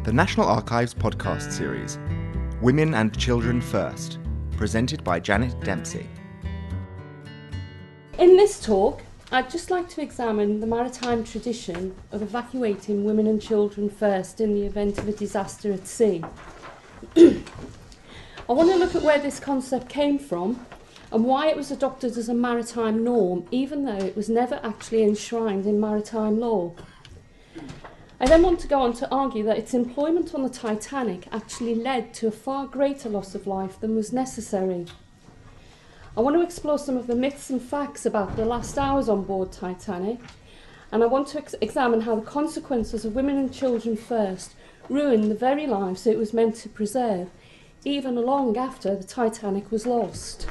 The National Archives podcast series, Women and Children First, presented by Janet Dempsey. In this talk, I'd just like to examine the maritime tradition of evacuating women and children first in the event of a disaster at sea. I want to look at where this concept came from and why it was adopted as a maritime norm, even though it was never actually enshrined in maritime law. I then want to go on to argue that its employment on the Titanic actually led to a far greater loss of life than was necessary. I want to explore some of the myths and facts about the last hours on board Titanic, and I want to examine how the consequences of women and children first ruined the very lives it was meant to preserve, even long after the Titanic was lost.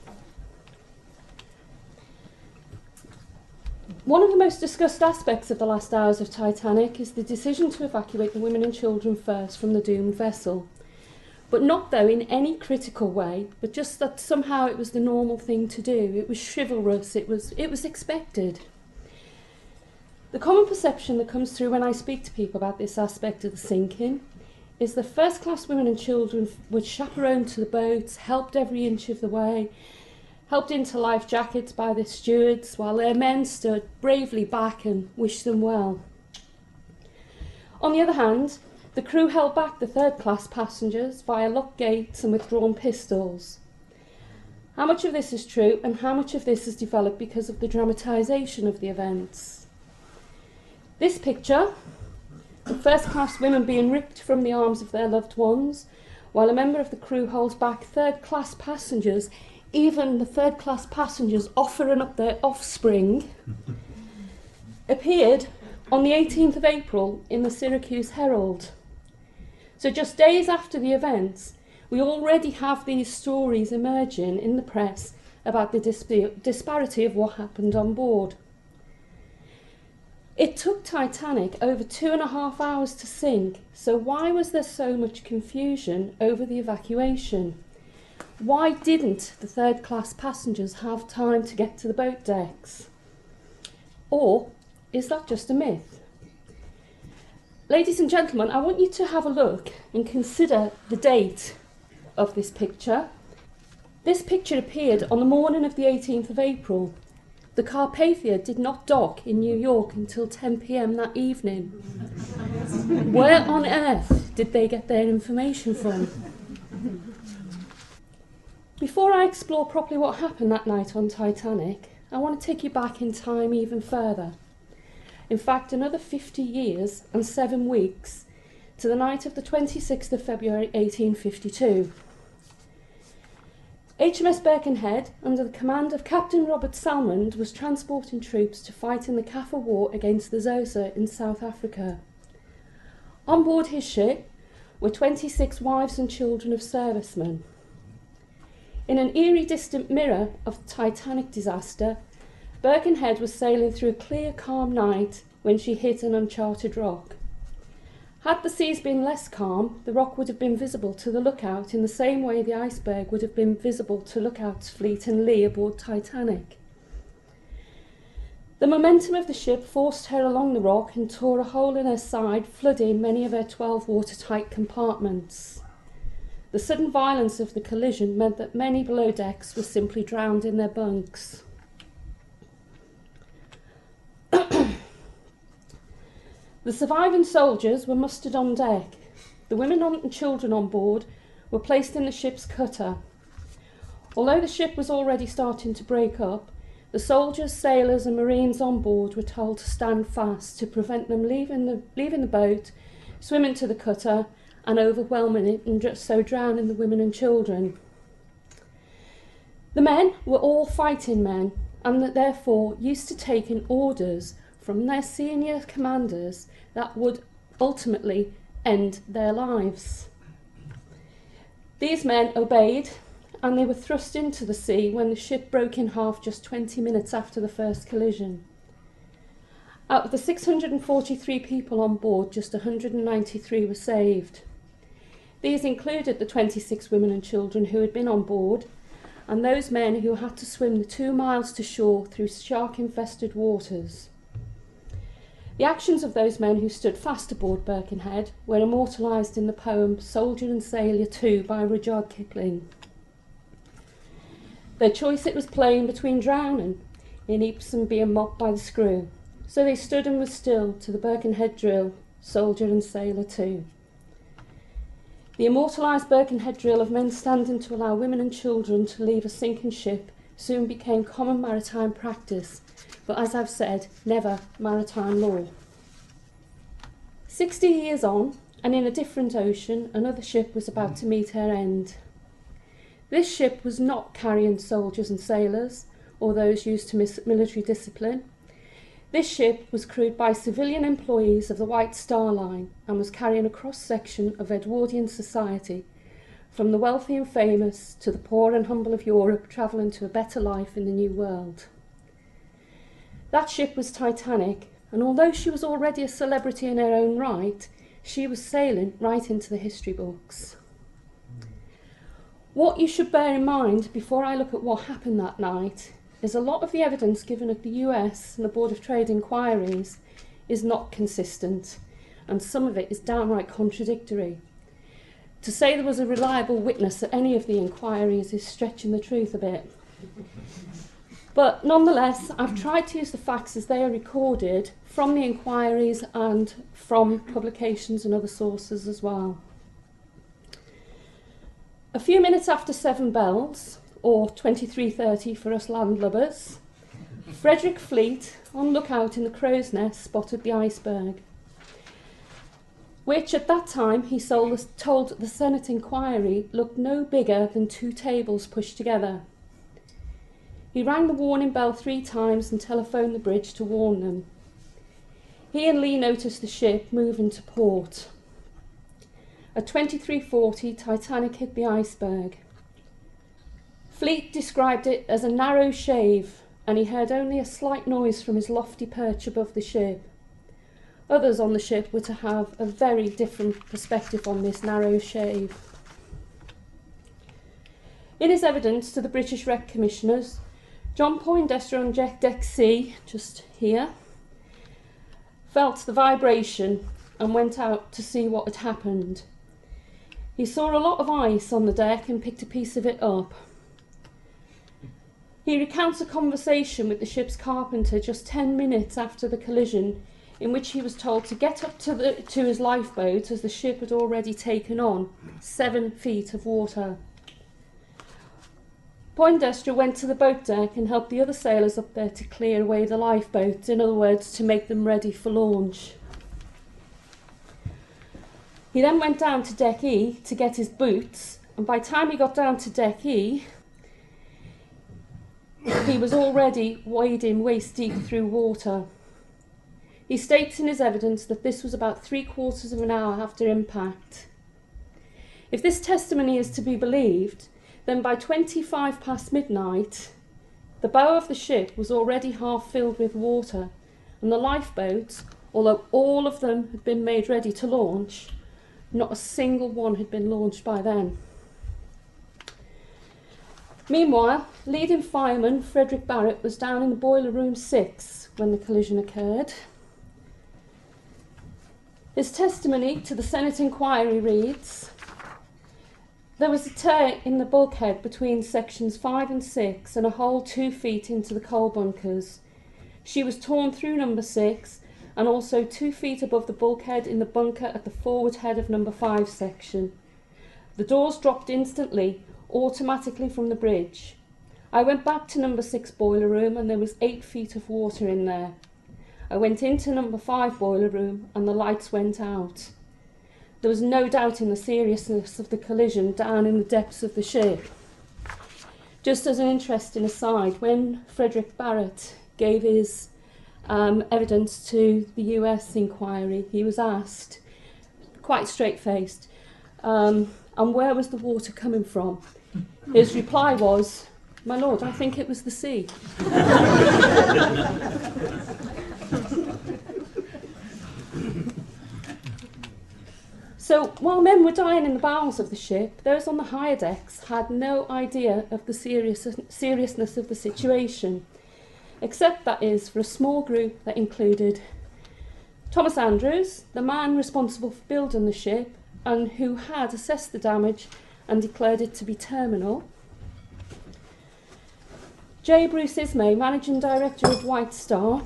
One of the most discussed aspects of the last hours of Titanic is the decision to evacuate the women and children first from the doomed vessel. But not, though, in any critical way, but just that somehow it was the normal thing to do. It was chivalrous, it was expected. The common perception that comes through when I speak to people about this aspect of the sinking is the first-class women and children were chaperoned to the boats, helped every inch of the way, helped into life jackets by the stewards, while their men stood bravely back and wished them well. On the other hand, the crew held back the third-class passengers via locked gates and with drawn pistols. How much of this is true and how much of this has developed because of the dramatisation of the events? This picture, the first-class women being ripped from the arms of their loved ones, while a member of the crew holds back third-class passengers, even the third-class passengers offering up their offspring, appeared on the 18th of April in the Syracuse Herald. So just days after the events, we already have these stories emerging in the press about the disparity of what happened on board. It took Titanic over 2.5 hours to sink, so why was there so much confusion over the evacuation? Why didn't the third-class passengers have time to get to the boat decks? Or is that just a myth? Ladies and gentlemen, I want you to have a look and consider the date of this picture. This picture appeared on the morning of the 18th of April. The Carpathia did not dock in New York until 10 p.m. that evening. Where on earth did they get their information from? Before I explore properly what happened that night on Titanic, I want to take you back in time even further. In fact, another 50 years and 7 weeks to the night of the 26th of February 1852. HMS Birkenhead, under the command of Captain Robert Salmond, was transporting troops to fight in the Kaffir War against the Xhosa in South Africa. On board his ship were 26 wives and children of servicemen. In an eerie distant mirror of the Titanic disaster, Birkenhead was sailing through a clear, calm night when she hit an uncharted rock. Had the seas been less calm, the rock would have been visible to the lookout in the same way the iceberg would have been visible to Lookout's fleet and lee aboard Titanic. The momentum of the ship forced her along the rock and tore a hole in her side, flooding many of her 12 watertight compartments. The sudden violence of the collision meant that many below decks were simply drowned in their bunks. The surviving soldiers were mustered on deck. The women and children on board were placed in the ship's cutter. Although the ship was already starting to break up, the soldiers, sailors and marines on board were told to stand fast to prevent them leaving the boat, swimming to the cutter and overwhelming it and just so drowning the women and children. The men were all fighting men and that therefore used to taking orders from their senior commanders that would ultimately end their lives. These men obeyed and they were thrust into the sea when the ship broke in half just 20 minutes after the first collision. Out of the 643 people on board, just 193 were saved. These included the 26 women and children who had been on board, and those men who had to swim the 2 miles to shore through shark-infested waters. The actions of those men who stood fast aboard Birkenhead were immortalised in the poem Soldier and Sailor Too by Rudyard Kipling. Their choice it was plain between drowning in heaps and being mopped by the screw. So they stood and were still to the Birkenhead drill, soldier and sailor too. The immortalised Birkenhead drill of men standing to allow women and children to leave a sinking ship soon became common maritime practice, but as I've said, never maritime law. 60 years on, and in a different ocean, another ship was about to meet her end. This ship was not carrying soldiers and sailors, or those used to military discipline. This ship was crewed by civilian employees of the White Star Line and was carrying a cross-section of Edwardian society, from the wealthy and famous to the poor and humble of Europe travelling to a better life in the New World. That ship was Titanic, and although she was already a celebrity in her own right, she was sailing right into the history books. What you should bear in mind before I look at what happened that night is a lot of the evidence given at the US and the Board of Trade inquiries is not consistent, and some of it is downright contradictory. To say there was a reliable witness at any of the inquiries is stretching the truth a bit. But nonetheless, I've tried to use the facts as they are recorded from the inquiries and from publications and other sources as well. A few minutes after 7 bells, or 23:30 for us landlubbers, Frederick Fleet, on lookout in the crow's nest, spotted the iceberg, which at that time he told the Senate inquiry looked no bigger than 2 tables pushed together. He rang the warning bell 3 times and telephoned the bridge to warn them. He and Lee noticed the ship move into port. At 23:40, Titanic hit the iceberg. Fleet described it as a narrow shave, and he heard only a slight noise from his lofty perch above the ship. Others on the ship were to have a very different perspective on this narrow shave. In his evidence to the British Wreck Commissioners, John Poindexter on Deck C, just here, felt the vibration and went out to see what had happened. He saw a lot of ice on the deck and picked a piece of it up. He recounts a conversation with the ship's carpenter just 10 minutes after the collision, in which he was told to get up to his lifeboat as the ship had already taken on 7 feet of water. Poindexter went to the boat deck and helped the other sailors up there to clear away the lifeboats, in other words, to make them ready for launch. He then went down to Deck E to get his boots, and by the time he got down to Deck E, he was already wading waist deep through water. He states in his evidence that this was about 3/4 of an hour after impact. If this testimony is to be believed, then by 25 past midnight, the bow of the ship was already half filled with water, and the lifeboats, although all of them had been made ready to launch, not a single one had been launched by then. Meanwhile, leading fireman Frederick Barrett was down in the boiler room 6 when the collision occurred. His testimony to the Senate inquiry reads, "There was a tear in the bulkhead between sections 5 and 6 and a hole 2 feet into the coal bunkers. She was torn through number 6 and also 2 feet above the bulkhead in the bunker at the forward head of number 5 section. The doors dropped instantly, automatically from the bridge. I went back to number 6 boiler room and there was 8 feet of water in there. I went into number 5 boiler room and the lights went out. There was no doubt in the seriousness of the collision down in the depths of the ship." Just as an interesting aside, when Frederick Barrett gave his evidence to the US inquiry, he was asked, quite straight-faced, and where was the water coming from? His reply was, "My lord, I think it was the sea." So while men were dying in the bowels of the ship, those on the higher decks had no idea of the seriousness of the situation, except, that is, for a small group that included Thomas Andrews, the man responsible for building the ship and who had assessed the damage and declared it to be terminal. J. Bruce Ismay, Managing Director of White Star,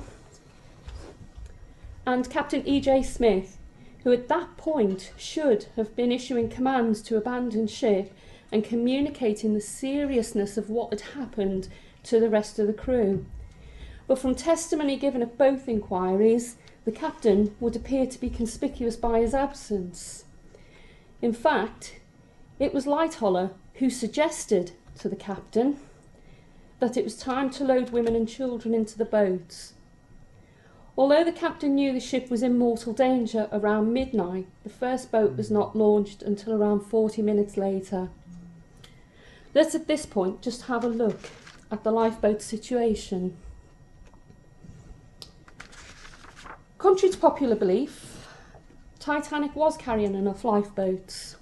and Captain E.J. Smith, who at that point should have been issuing commands to abandon ship and communicating the seriousness of what had happened to the rest of the crew. But from testimony given at both inquiries, the captain would appear to be conspicuous by his absence. In fact, it was Lightoller who suggested to the captain that it was time to load women and children into the boats. Although the captain knew the ship was in mortal danger around midnight, the first boat was not launched until around 40 minutes later. Let's at this point just have a look at the lifeboat situation. Contrary to popular belief, Titanic was carrying enough lifeboats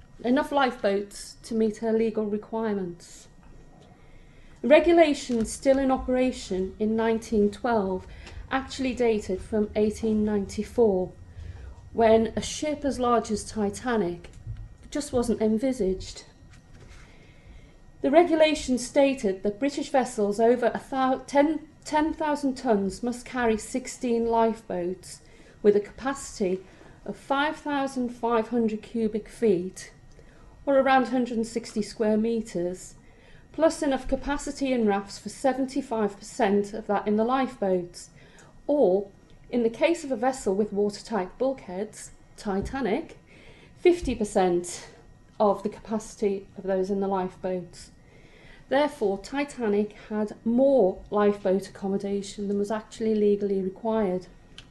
to meet her legal requirements. Regulations still in operation in 1912 actually dated from 1894, when a ship as large as Titanic just wasn't envisaged. The regulations stated that British vessels over 10,000 tonnes must carry 16 lifeboats with a capacity of 5,500 cubic feet, or around 160 square metres, plus enough capacity in rafts for 75% of that in the lifeboats, or, in the case of a vessel with watertight bulkheads, Titanic, 50% of the capacity of those in the lifeboats. Therefore, Titanic had more lifeboat accommodation than was actually legally required.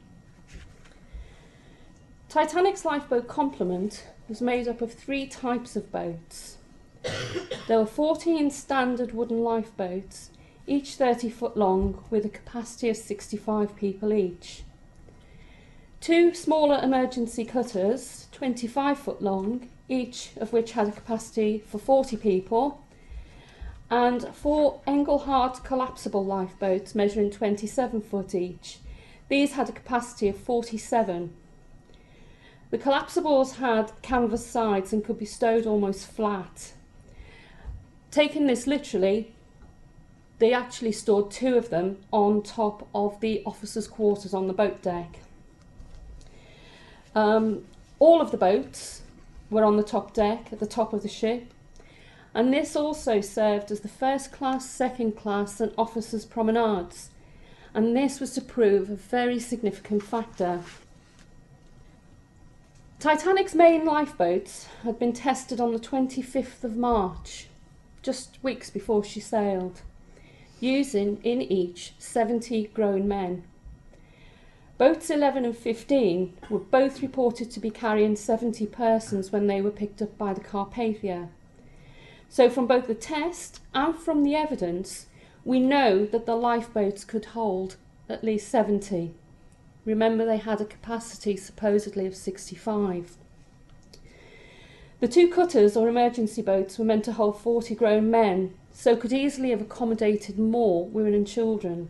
Titanic's lifeboat complement was made up of 3 types of boats. There were 14 standard wooden lifeboats, each 30 foot long, with a capacity of 65 people each. 2 smaller emergency cutters, 25 foot long, each of which had a capacity for 40 people, and 4 Engelhardt collapsible lifeboats measuring 27 foot each. These had a capacity of 47. The collapsibles had canvas sides and could be stowed almost flat. Taking this literally, they actually stored 2 of them on top of the officers' quarters on the boat deck. All of the boats were on the top deck, at the top of the ship, and this also served as the first class, second class and officers' promenades, and this was to prove a very significant factor. Titanic's main lifeboats had been tested on the 25th of March, just weeks before she sailed, using in each 70 grown men. Boats 11 and 15 were both reported to be carrying 70 persons when they were picked up by the Carpathia. So from both the test and from the evidence, we know that the lifeboats could hold at least 70. Remember, they had a capacity supposedly of 65. The 2 cutters or emergency boats were meant to hold 40 grown men, so could easily have accommodated more women and children.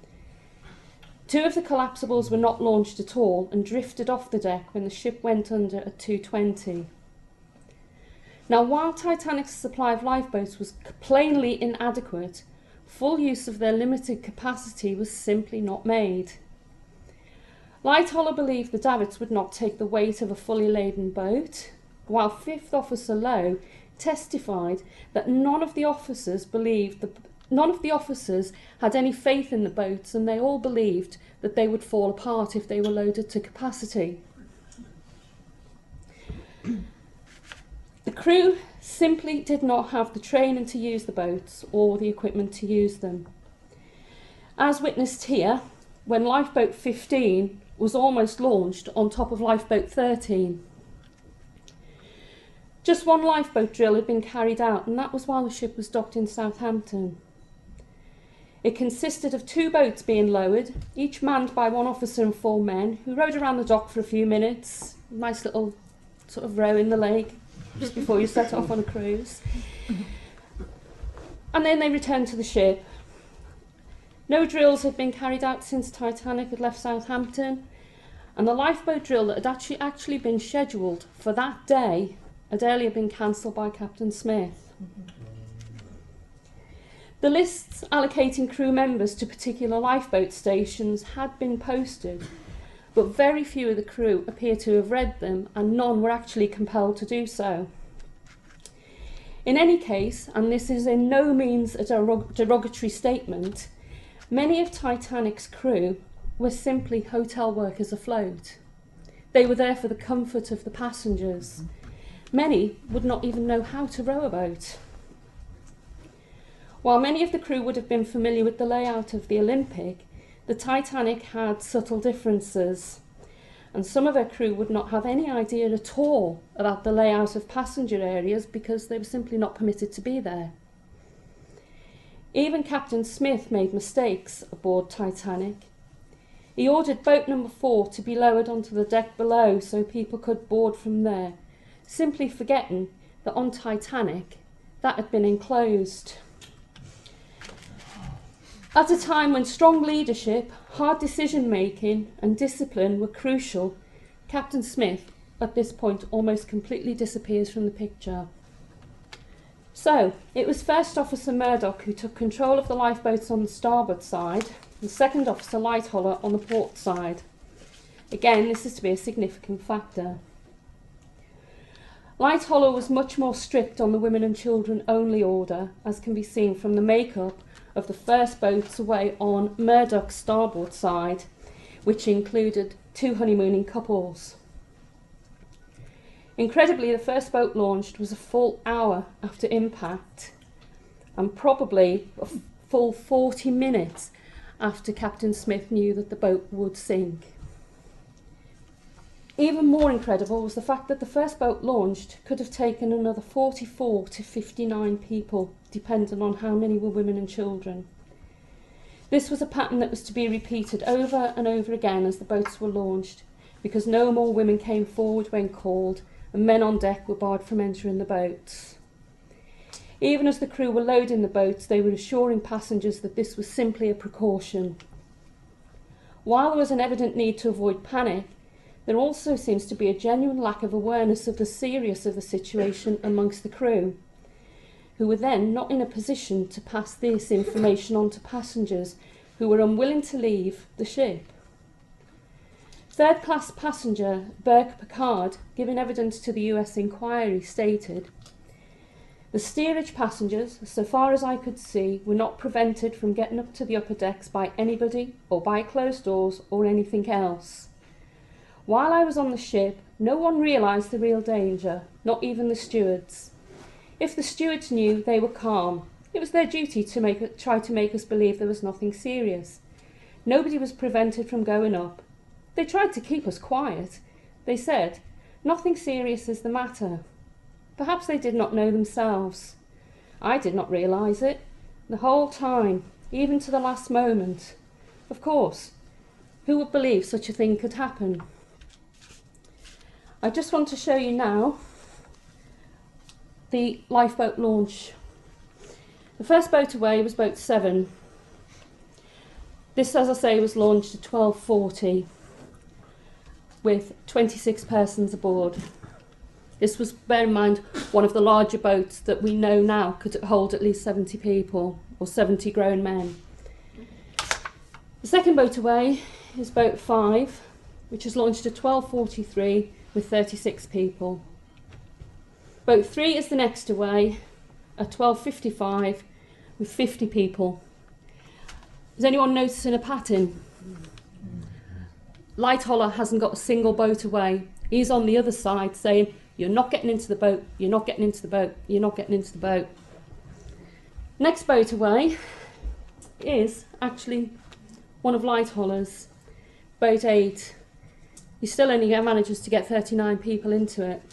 2 of the collapsibles were not launched at all and drifted off the deck when the ship went under at 2:20. Now, while Titanic's supply of lifeboats was plainly inadequate, full use of their limited capacity was simply not made. Lightoller believed the davits would not take the weight of a fully laden boat, while 5th Officer Lowe testified that none of the officers had any faith in the boats, and they all believed that they would fall apart if they were loaded to capacity. The crew simply did not have the training to use the boats or the equipment to use them. As witnessed here, when lifeboat 15 was almost launched on top of lifeboat 13. Just 1 lifeboat drill had been carried out, and that was while the ship was docked in Southampton. It consisted of 2 boats being lowered, each manned by 1 officer and 4 men, who rowed around the dock for a few minutes, nice little sort of row in the lake, just before you set off on a cruise. And then they returned to the ship. No drills had been carried out since Titanic had left Southampton, and the lifeboat drill that had actually been scheduled for that day had earlier been cancelled by Captain Smith. The lists allocating crew members to particular lifeboat stations had been posted, but very few of the crew appear to have read them, and none were actually compelled to do so. In any case, and this is in no means a derogatory statement, many of Titanic's crew were simply hotel workers afloat. They were there for the comfort of the passengers. Many would not even know how to row a boat. While many of the crew would have been familiar with the layout of the Olympic, the Titanic had subtle differences, and some of her crew would not have any idea at all about the layout of passenger areas because they were simply not permitted to be there. Even Captain Smith made mistakes aboard Titanic. He ordered boat number 4 to be lowered onto the deck below so people could board from there, simply forgetting that on Titanic that had been enclosed. At a time when strong leadership, hard decision-making and discipline were crucial, Captain Smith, at this point, almost completely disappears from the picture. So, it was First Officer Murdoch who took control of the lifeboats on the starboard side, and Second Officer Lightoller on the port side. Again, this is to be a significant factor. Lightoller was much more strict on the women and children only order, as can be seen from the makeup of the first boats away on Murdoch's starboard side, which included 2 honeymooning couples. Incredibly, the first boat launched was a full hour after impact, and probably a full 40 minutes after Captain Smith knew that the boat would sink. Even more incredible was the fact that the first boat launched could have taken another 44 to 59 people, depending on how many were women and children. This was a pattern that was to be repeated over and over again as the boats were launched, because no more women came forward when called, and men on deck were barred from entering the boats. Even as the crew were loading the boats, they were assuring passengers that this was simply a precaution. While there was an evident need to avoid panic, there also seems to be a genuine lack of awareness of the seriousness of the situation amongst the crew, who were then not in a position to pass this information on to passengers who were unwilling to leave the ship. Third-class passenger Burke Packard, giving evidence to the US inquiry, stated, "The steerage passengers, so far as I could see, were not prevented from getting up to the upper decks by anybody or by closed doors or anything else. While I was on the ship, no one realised the real danger, not even the stewards. If the stewards knew, they were calm. It was their duty to try to make us believe there was nothing serious. Nobody was prevented from going up. They tried to keep us quiet. They said, 'Nothing serious is the matter.' Perhaps they did not know themselves. I did not realise it. The whole time, even to the last moment. Of course, who would believe such a thing could happen?" I just want to show you now the lifeboat launch. The first boat away was boat 7. This, as I say, was launched at 12:40 with 26 persons aboard. This was, bear in mind, one of the larger boats that we know now could hold at least 70 people, or 70 grown men. The second boat away is boat 5, which was launched at 12:43 with 36 people. Boat 3 is the next away at 12:55 with 50 people. Is anyone noticing a pattern? Lightoller hasn't got a single boat away. He's on the other side saying, "You're not getting into the boat, you're not getting into the boat, you're not getting into the boat." Next boat away is actually one of Lightoller's, boat 8. He still only manages to get 39 people into it.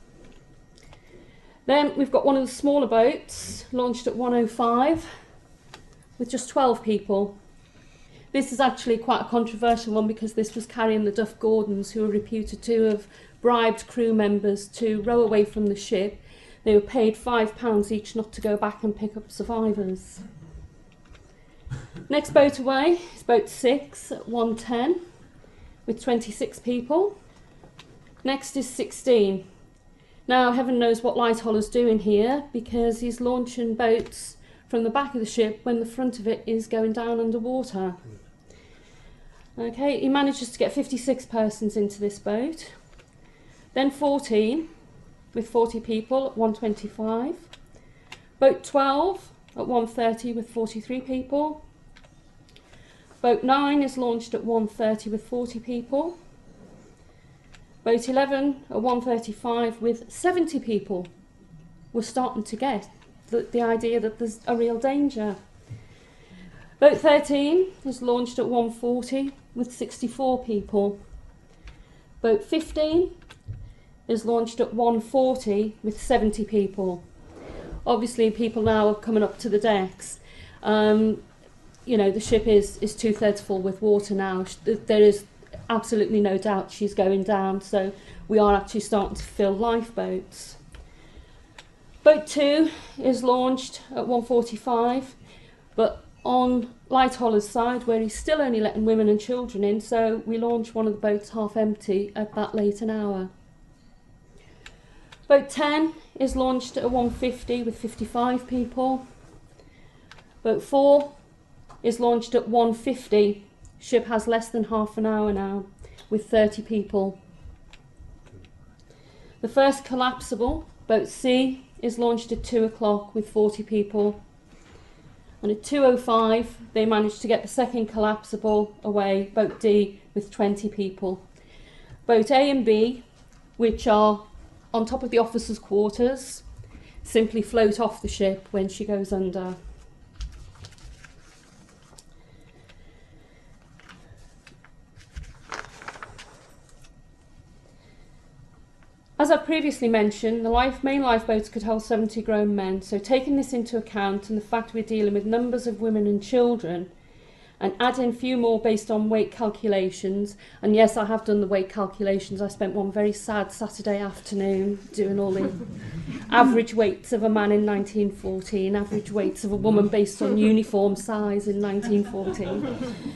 Then we've got one of the smaller boats, launched at 1:05 with just 12 people. This is actually quite a controversial one because this was carrying the Duff Gordons, who were reputed to have bribed crew members to row away from the ship. They were paid £5 each not to go back and pick up survivors. Next boat away is boat 6 at 1:10 with 26 people. Next is 16. Now, heaven knows what Lightollah's doing here, because he's launching boats from the back of the ship when the front of it is going down underwater. Okay, he manages to get 56 persons into this boat. Then 14, with 40 people at 125. Boat 12 at 130 with 43 people. Boat 9 is launched at 130 with 40 people. Boat 11 at 135 with 70 people. We're starting to get the idea that there's a real danger. Boat 13 is launched at 140 with 64 people. Boat 15 is launched at 140 with 70 people. Obviously, people now are coming up to the decks. You know, the ship is 2/3 full with water now. There is absolutely no doubt she's going down, so we are actually starting to fill lifeboats. Boat 2 is launched at 145, but on Lightollah's side, where he's still only letting women and children in, so we launch one of the boats half empty at that late an hour. Boat 10 is launched at 150 with 55 people. Boat 4 is launched at 150. Ship has less than half an hour now, with 30 people. The first collapsible, Boat C, is launched at 2 o'clock with 40 people. And at 2:05, they managed to get the second collapsible away, Boat D, with 20 people. Boat A and B, which are on top of the officers' quarters, simply float off the ship when she goes under. As I previously mentioned, the main lifeboats could hold 70 grown men, so taking this into account and the fact we're dealing with numbers of women and children, and adding a few more based on weight calculations, and yes, I have done the weight calculations. I spent one very sad Saturday afternoon doing all the average weights of a man in 1914, average weights of a woman based on uniform size in 1914.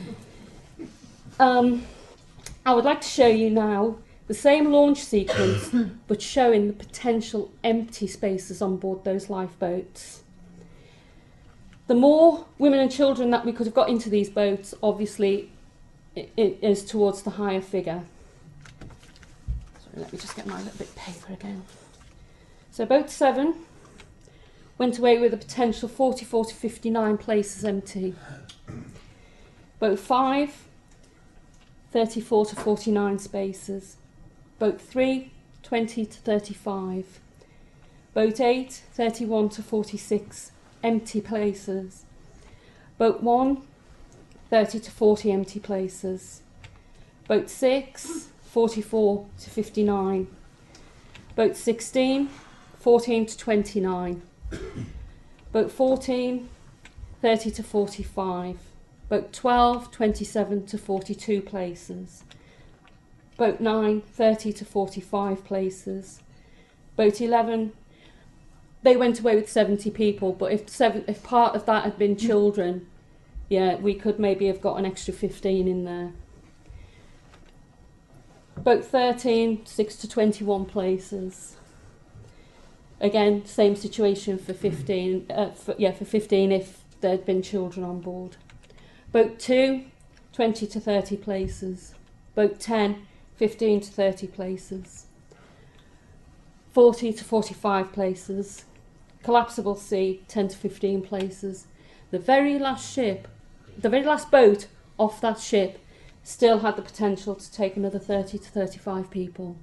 I would like to show you now the same launch sequence, but showing the potential empty spaces on board those lifeboats. The more women and children that we could have got into these boats, obviously, it is towards the higher figure. Sorry, let me just get my little bit of paper again. So boat 7 went away with a potential 44 to 59 places empty. Boat 5, 34 to 49 spaces. Boat 3, 20 to 35. Boat 8, 31 to 46 empty places. Boat 1, 30 to 40 empty places. Boat 6, 44 to 59. Boat 16, 14 to 29. Boat 14, 30 to 45. Boat 12, 27 to 42 places. Boat 9, 30 to 45 places. Boat 11, they went away with 70 people, but if part of that had been children, yeah, we could maybe have got an extra 15 in there. Boat 13, 6 to 21 places. Again, same situation for 15, for 15 if there had been children on board. Boat 2, 20 to 30 places. Boat 10, 15 to 30 places. 40 to 45 places. Collapsible C, 10 to 15 places. The very last ship, the very last boat off that ship still had the potential to take another 30 to 35 people.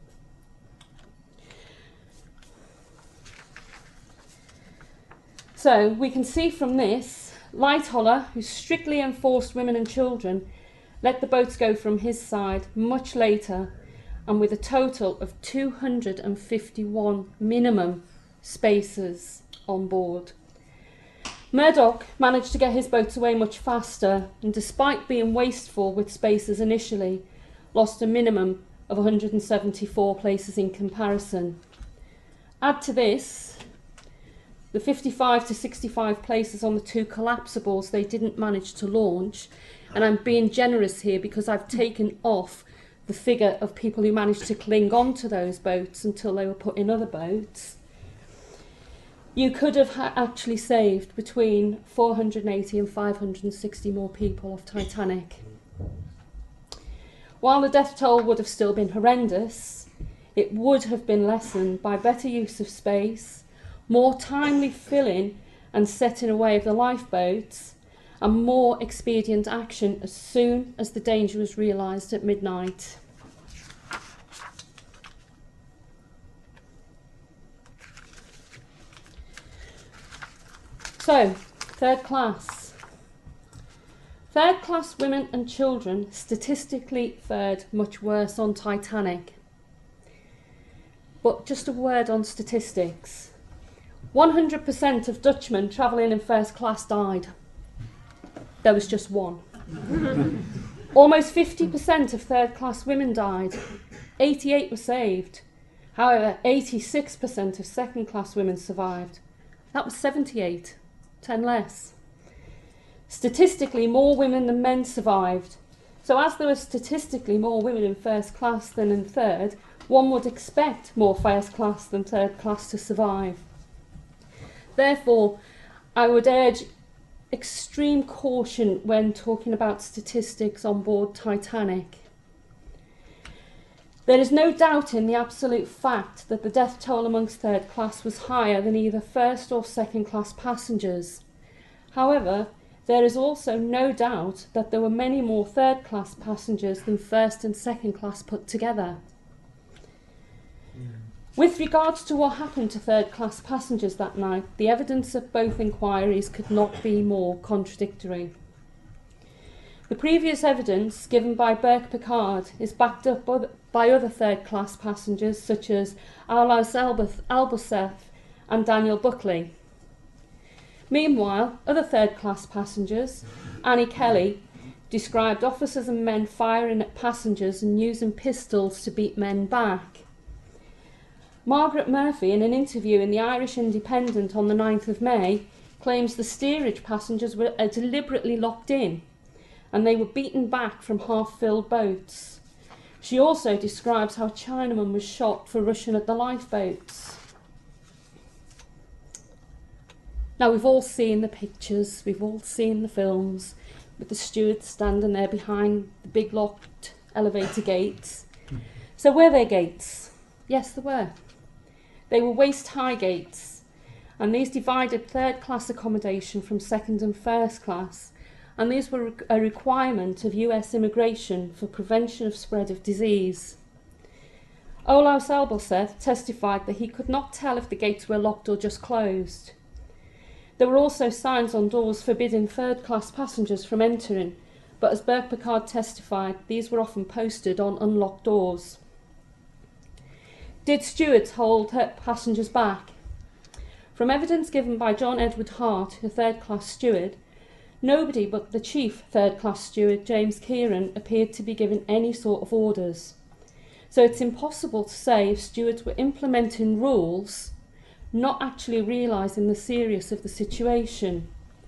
So we can see from this, Lightoller, who strictly enforced women and children, let the boats go from his side much later, and with a total of 251 minimum spaces on board. Murdoch managed to get his boats away much faster, and despite being wasteful with spaces initially, lost a minimum of 174 places in comparison. Add to this the 55 to 65 places on the 2 collapsibles they didn't manage to launch, and I'm being generous here because I've taken off the figure of people who managed to cling on to those boats until they were put in other boats, you could have actually saved between 480 and 560 more people off Titanic. While the death toll would have still been horrendous, it would have been lessened by better use of space, more timely filling and setting away of the lifeboats, and more expedient action as soon as the danger was realised at midnight. So, third class. Third class women and children statistically fared much worse on Titanic. But just a word on statistics. 100% of Dutchmen travelling in first class died. There was just one. Almost 50% of third class women died. 88 were saved. However, 86% of second class women survived. That was 78, 10 less. Statistically, more women than men survived. So as there were statistically more women in first class than in third, one would expect more first class than third class to survive. Therefore, I would urge extreme caution when talking about statistics on board Titanic. There is no doubt in the absolute fact that the death toll amongst third class was higher than either first or second class passengers. However, there is also no doubt that there were many more third class passengers than first and second class put together. With regards to what happened to third class passengers that night, the evidence of both inquiries could not be more contradictory. The previous evidence given by Burke Pickard is backed up by other third class passengers such as Olaus Albuseth and Daniel Buckley. Meanwhile, other third class passengers, Annie Kelly, described officers and men firing at passengers and using pistols to beat men back. Margaret Murphy, in an interview in the Irish Independent on the 9th of May, claims the steerage passengers were deliberately locked in and they were beaten back from half-filled boats. She also describes how a Chinaman was shot for rushing at the lifeboats. Now, we've all seen the pictures, we've all seen the films with the stewards standing there behind the big locked elevator gates. So were there gates? Yes, there were. They were waist-high gates, and these divided third-class accommodation from second and first class, and these were a requirement of US immigration for prevention of spread of disease. Olaus Albuseth testified that he could not tell if the gates were locked or just closed. There were also signs on doors forbidding third-class passengers from entering, but as Burke Pickard testified, these were often posted on unlocked doors. Did stewards hold passengers back? From evidence given by John Edward Hart, a third-class steward, nobody but the chief third-class steward, James Kieran, appeared to be given any sort of orders. So it's impossible to say if stewards were implementing rules, not actually realising the seriousness of the situation.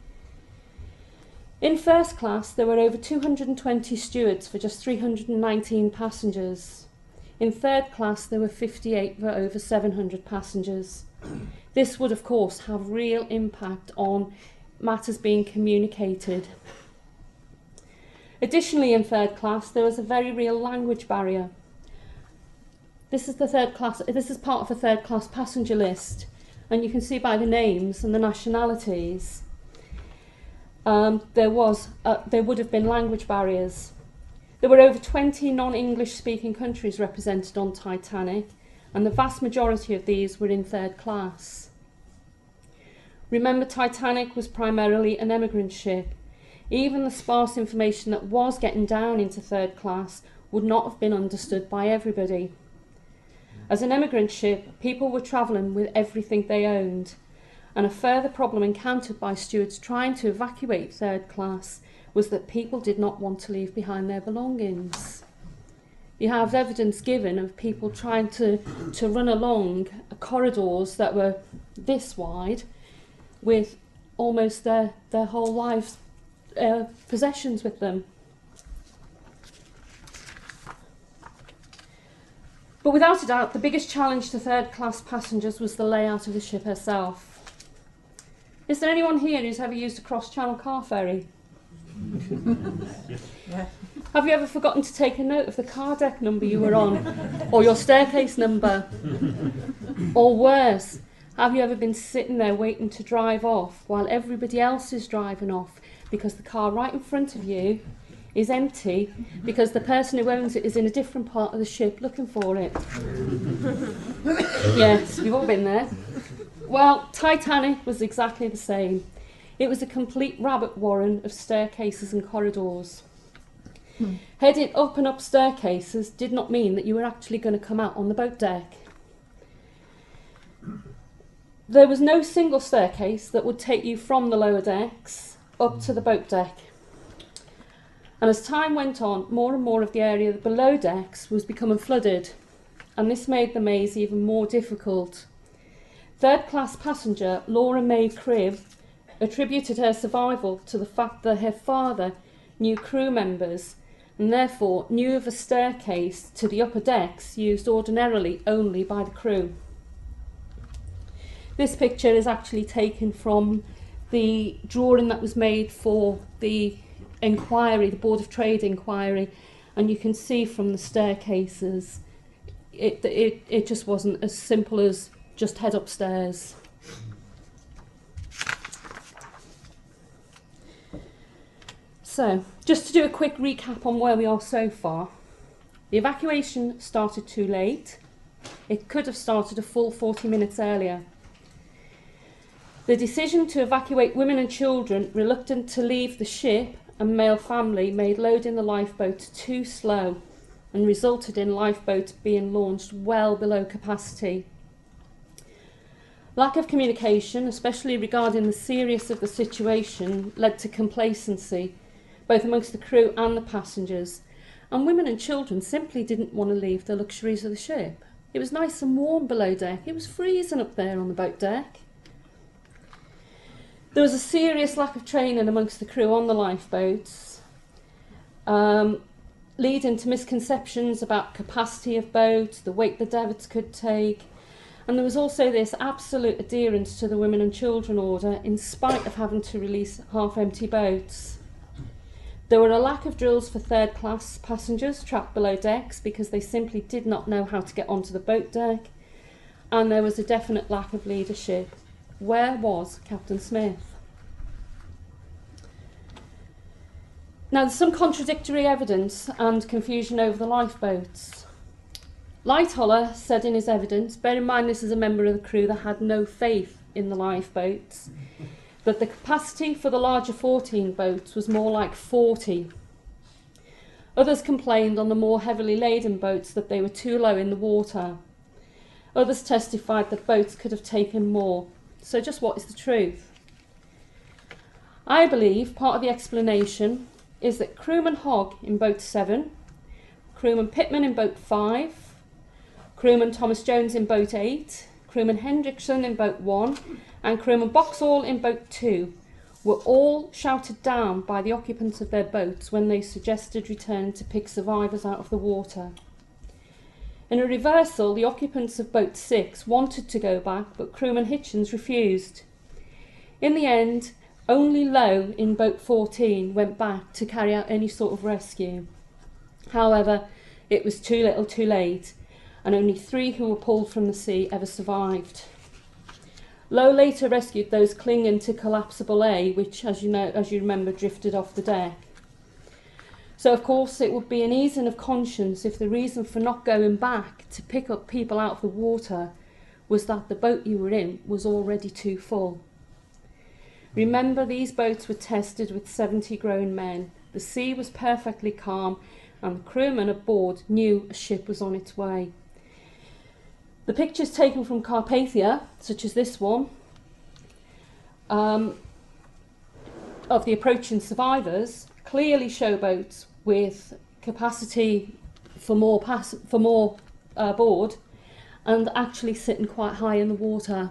In first class, there were over 220 stewards for just 319 passengers. In third class, there were 58 for over 700 passengers. This would, of course, have real impact on matters being communicated. Additionally, in third class, there was a very real language barrier. This is part of the third class passenger list, and you can see by the names and the nationalities, there would have been language barriers. There were over 20 non-English speaking countries represented on Titanic, and the vast majority of these were in third class. Remember, Titanic was primarily an emigrant ship. Even the sparse information that was getting down into third class would not have been understood by everybody. As an emigrant ship, people were travelling with everything they owned, and a further problem encountered by stewards trying to evacuate third class was that people did not want to leave behind their belongings. You have evidence given of people trying to run along corridors that were this wide with almost their whole lives' possessions with them. But without a doubt, the biggest challenge to third-class passengers was the layout of the ship herself. Is there anyone here who's ever used a cross-channel car ferry? Yeah. Have you ever forgotten to take a note of the car deck number you were on, or your staircase number? Or worse, have you ever been sitting there waiting to drive off while everybody else is driving off because the car right in front of you is empty because the person who owns it is in a different part of the ship looking for it? Yes, we've all been there. Well, Titanic was exactly the same. It was a complete rabbit warren of staircases and corridors. Heading up and up staircases did not mean that you were actually going to come out on the boat deck. There was no single staircase that would take you from the lower decks up to the boat deck. And as time went on, more and more of the area below decks was becoming flooded, and this made the maze even more difficult. Third-class passenger Laura May Cribb attributed her survival to the fact that her father knew crew members and therefore knew of a staircase to the upper decks used ordinarily only by the crew. This picture is actually taken from the drawing that was made for the inquiry, the Board of Trade inquiry, and you can see from the staircases it just wasn't as simple as just head upstairs. So, just to do a quick recap on where we are so far. The evacuation started too late. It could have started a full 40 minutes earlier. The decision to evacuate women and children reluctant to leave the ship and male family made loading the lifeboats too slow and resulted in lifeboats being launched well below capacity. Lack of communication, especially regarding the seriousness of the situation, led to complacency, both amongst the crew and the passengers, and women and children simply didn't want to leave the luxuries of the ship. It was nice and warm below deck. It was freezing up there on the boat deck. There was a serious lack of training amongst the crew on the lifeboats, leading to misconceptions about capacity of boats, the weight the davits could take, and there was also this absolute adherence to the women and children order in spite of having to release half-empty boats. There were a lack of drills for third-class passengers trapped below decks because they simply did not know how to get onto the boat deck, and there was a definite lack of leadership. Where was Captain Smith? Now, there's some contradictory evidence and confusion over the lifeboats. Lightoller said in his evidence, bear in mind this is a member of the crew that had no faith in the lifeboats, that the capacity for the larger 14 boats was more like 40. Others complained on the more heavily laden boats that they were too low in the water. Others testified that boats could have taken more. So just what is the truth? I believe part of the explanation is that crewman Hogg in boat 7, crewman Pittman in boat 5, crewman Thomas Jones in boat 8, crewman Hendrickson in boat 1 and crewman Boxall in boat 2 were all shouted down by the occupants of their boats when they suggested returning to pick survivors out of the water. In a reversal, the occupants of boat 6 wanted to go back, but crewman Hitchens refused. In the end, only Lowe in boat 14 went back to carry out any sort of rescue. However, it was too little too late, and only 3 who were pulled from the sea ever survived. Lowe later rescued those clinging to collapsible A, which, as you remember, drifted off the deck. So, of course, it would be an easing of conscience if the reason for not going back to pick up people out of the water was that the boat you were in was already too full. Remember, these boats were tested with 70 grown men. The sea was perfectly calm, and the crewmen aboard knew a ship was on its way. The pictures taken from Carpathia, such as this one, of the approaching survivors, clearly show boats with capacity for more aboard and actually sitting quite high in the water.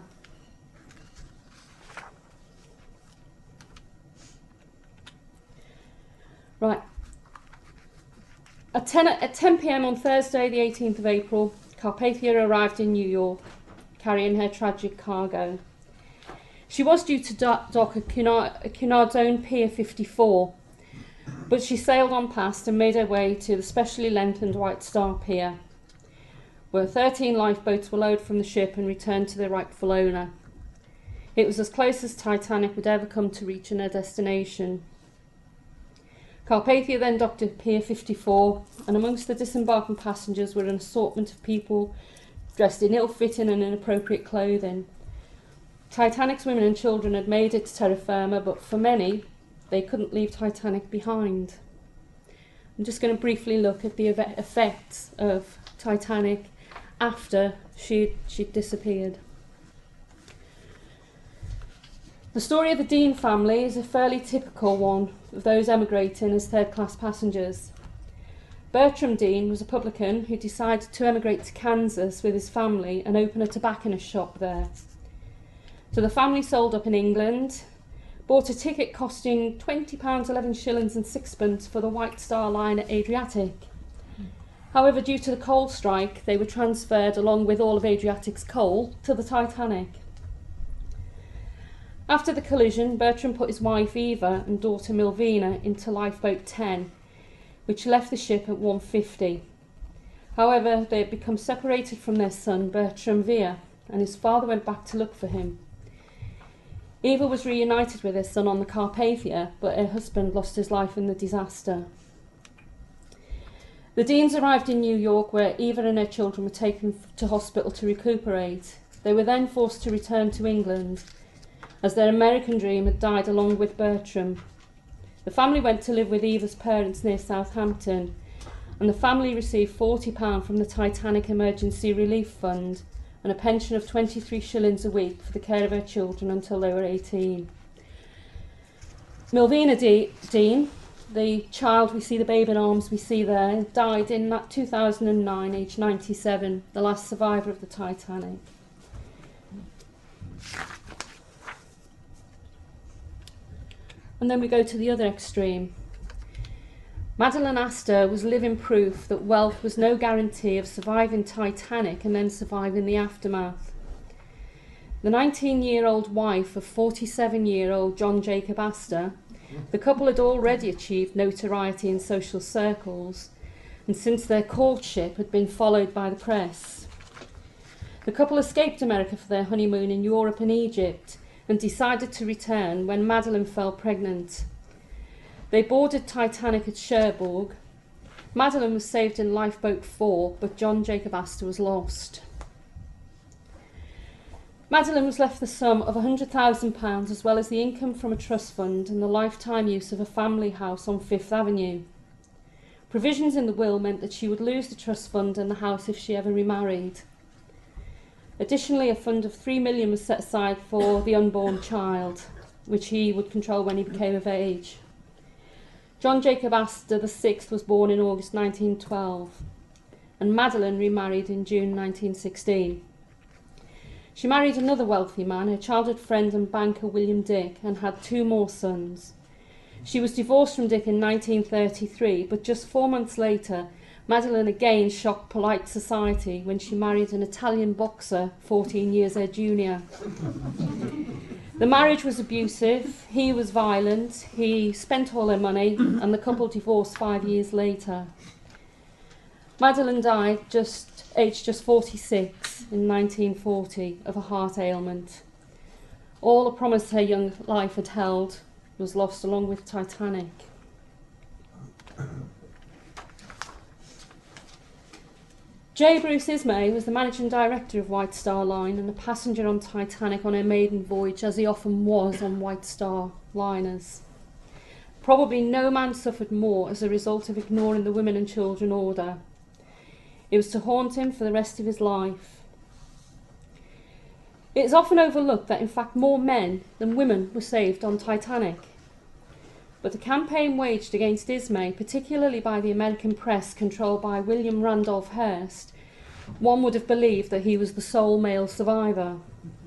Right. At 10 p.m. on Thursday, the 18th of April, Carpathia arrived in New York, carrying her tragic cargo. She was due to dock at Cunard's own Pier 54, but she sailed on past and made her way to the specially lengthened White Star Pier, where 13 lifeboats were lowered from the ship and returned to their rightful owner. It was as close as Titanic would ever come to reaching her destination. Carpathia then docked at Pier 54, and amongst the disembarking passengers were an assortment of people dressed in ill-fitting and inappropriate clothing. Titanic's women and children had made it to terra firma, but for many, they couldn't leave Titanic behind. I'm just going to briefly look at the effects of Titanic after she'd disappeared. The story of the Dean family is a fairly typical one of those emigrating as third-class passengers. Bertram Dean was a publican who decided to emigrate to Kansas with his family and open a tobacconist shop there. So the family sold up in England, bought a ticket costing £20, 11 shillings and sixpence for the White Star Line at Adriatic. However, due to the coal strike, they were transferred along with all of Adriatic's coal to the Titanic. After the collision, Bertram put his wife Eva and daughter Milvina into lifeboat 10, which left the ship at 1:50. However, they had become separated from their son, Bertram Vere, and his father went back to look for him. Eva was reunited with her son on the Carpathia, but her husband lost his life in the disaster. The Deans arrived in New York, where Eva and her children were taken to hospital to recuperate. They were then forced to return to England, as their American dream had died along with Bertram. The family went to live with Eva's parents near Southampton, and the family received £40 from the Titanic Emergency Relief Fund and a pension of 23 shillings a week for the care of her children until they were 18. Milvina Dean, the child we see, the babe in arms we see there, died in 2009, aged 97, the last survivor of the Titanic. And then we go to the other extreme. Madeline Astor was living proof that wealth was no guarantee of surviving Titanic and then surviving the aftermath. The 19-year-old wife of 47-year-old John Jacob Astor, the couple had already achieved notoriety in social circles, and since their courtship had been followed by the press. The couple escaped America for their honeymoon in Europe and Egypt, and decided to return when Madeline fell pregnant. They boarded Titanic at Cherbourg. Madeline was saved in lifeboat 4, but John Jacob Astor was lost. Madeline was left the sum of £100,000 as well as the income from a trust fund and the lifetime use of a family house on Fifth Avenue. Provisions in the will meant that she would lose the trust fund and the house if she ever remarried. Additionally, a fund of £3 million was set aside for the unborn child, which he would control when he became of age. John Jacob Astor VI was born in August 1912, and Madeline remarried in June 1916. She married another wealthy man, her childhood friend and banker William Dick, and had 2 more sons. She was divorced from Dick in 1933, but just 4 months later, Madeline again shocked polite society when she married an Italian boxer 14 years her junior. The marriage was abusive, he was violent, he spent all her money, and the couple divorced 5 years later. Madeline died aged just 46 in 1940 of a heart ailment. All the promise her young life had held was lost along with Titanic. J. Bruce Ismay was the managing director of White Star Line and a passenger on Titanic on her maiden voyage, as he often was on White Star liners. Probably no man suffered more as a result of ignoring the women and children order. It was to haunt him for the rest of his life. It is often overlooked that in fact more men than women were saved on Titanic. But the campaign waged against Ismay, particularly by the American press controlled by William Randolph Hearst, one would have believed that he was the sole male survivor.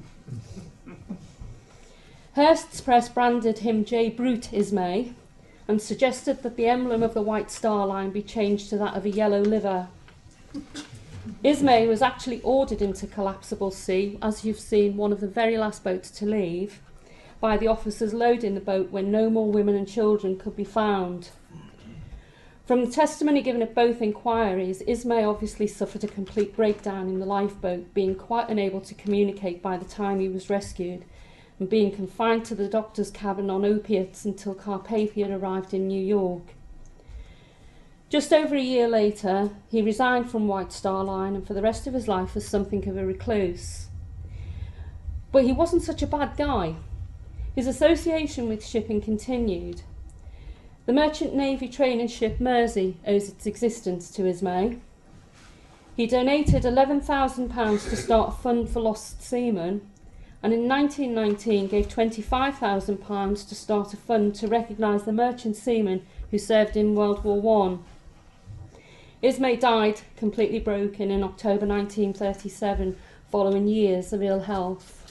Hearst's press branded him J. Brute Ismay and suggested that the emblem of the White Star Line be changed to that of a yellow liver. Ismay was actually ordered into collapsible sea, as you've seen, one of the very last boats to leave, by the officers loading the boat when no more women and children could be found. From the testimony given at both inquiries, Ismay obviously suffered a complete breakdown in the lifeboat, being quite unable to communicate by the time he was rescued, and being confined to the doctor's cabin on opiates until Carpathia arrived in New York. Just over a year later, he resigned from White Star Line and for the rest of his life was something of a recluse. But he wasn't such a bad guy. His association with shipping continued. The Merchant Navy training ship Mersey owes its existence to Ismay. He donated £11,000 to start a fund for lost seamen, and in 1919 gave £25,000 to start a fund to recognise the merchant seamen who served in World War I. Ismay died completely broken in October 1937, following years of ill health.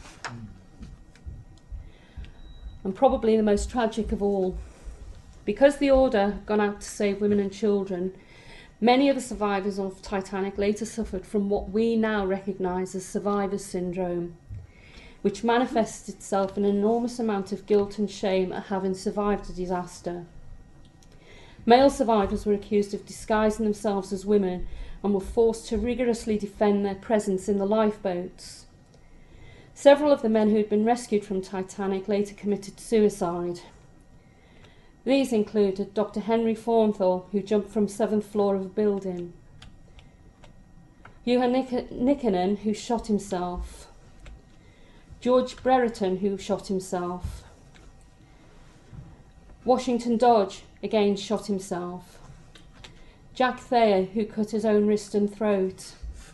And probably the most tragic of all, because the order had gone out to save women and children, many of the survivors of Titanic later suffered from what we now recognise as survivor's syndrome, which manifests itself in an enormous amount of guilt and shame at having survived the disaster. Male survivors were accused of disguising themselves as women and were forced to rigorously defend their presence in the lifeboats. Several of the men who had been rescued from Titanic later committed suicide. These included Dr. Henry Thornthall, who jumped from the 7th floor of a building, Johan Nikkanen, who shot himself, George Brereton, who shot himself, Washington Dodge, again shot himself, Jack Thayer, who cut his own wrist and throat,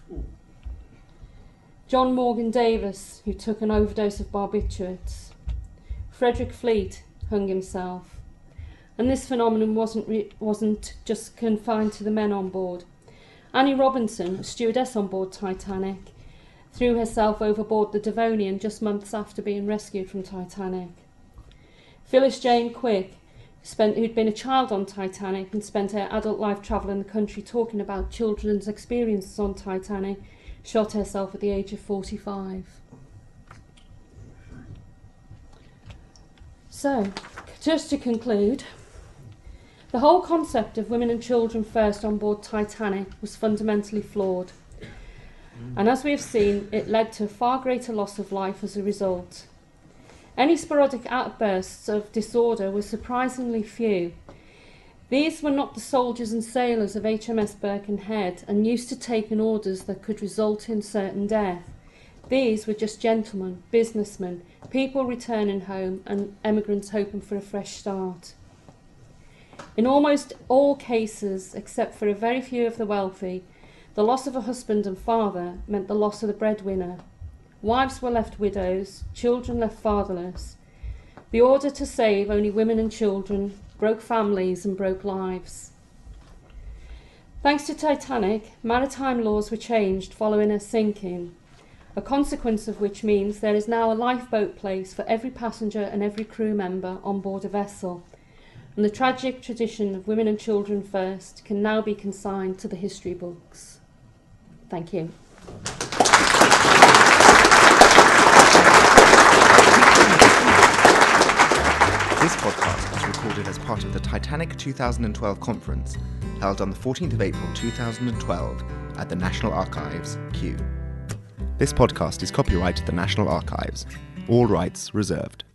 John Morgan Davis, who took an overdose of barbiturates, Frederick Fleet hung himself. And this phenomenon wasn't just confined to the men on board. Annie Robinson, a stewardess on board Titanic, threw herself overboard the Devonian just months after being rescued from Titanic. Phyllis Jane Quick, who'd been a child on Titanic and spent her adult life travelling the country talking about children's experiences on Titanic, shot herself at the age of 45. So, just to conclude, the whole concept of women and children first on board Titanic was fundamentally flawed. And as we have seen, it led to a far greater loss of life as a result. Any sporadic outbursts of disorder were surprisingly few. These were not the soldiers and sailors of HMS Birkenhead and used to taking orders that could result in certain death. These were just gentlemen, businessmen, people returning home and emigrants hoping for a fresh start. In almost all cases, except for a very few of the wealthy, the loss of a husband and father meant the loss of the breadwinner. Wives were left widows, children left fatherless. The order to save only women and children broke families and broke lives. Thanks to Titanic, maritime laws were changed following her sinking, a consequence of which means there is now a lifeboat place for every passenger and every crew member on board a vessel, and the tragic tradition of women and children first can now be consigned to the history books. Thank you. This podcast was recorded as part of the Titanic 2012 conference, held on the 14th of April 2012 at the National Archives, Kew. This podcast is copyright the National Archives. All rights reserved.